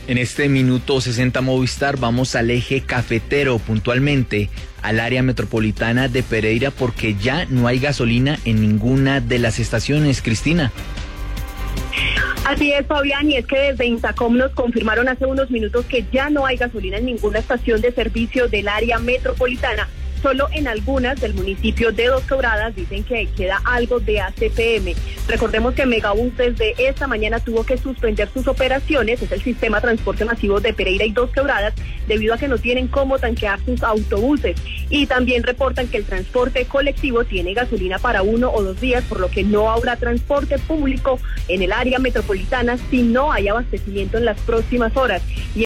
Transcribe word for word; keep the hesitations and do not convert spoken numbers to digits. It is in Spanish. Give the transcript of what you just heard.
En este minuto sesenta Movistar vamos al eje cafetero, puntualmente al área metropolitana de Pereira, porque ya no hay gasolina en ninguna de las estaciones. Cristina. Así es, Fabián, y es que desde Intacom nos confirmaron hace unos minutos que ya no hay gasolina en ninguna estación de servicio del área metropolitana. Solo en algunas del municipio de Dos Quebradas dicen que queda algo de A C P M. Recordemos que Megabús desde esta mañana tuvo que suspender sus operaciones, es el sistema de transporte masivo de Pereira y Dos Quebradas, debido a que no tienen cómo tanquear sus autobuses. Y también reportan que el transporte colectivo tiene gasolina para uno o dos días, por lo que no habrá transporte público en el área metropolitana si no hay abastecimiento en las próximas horas. Y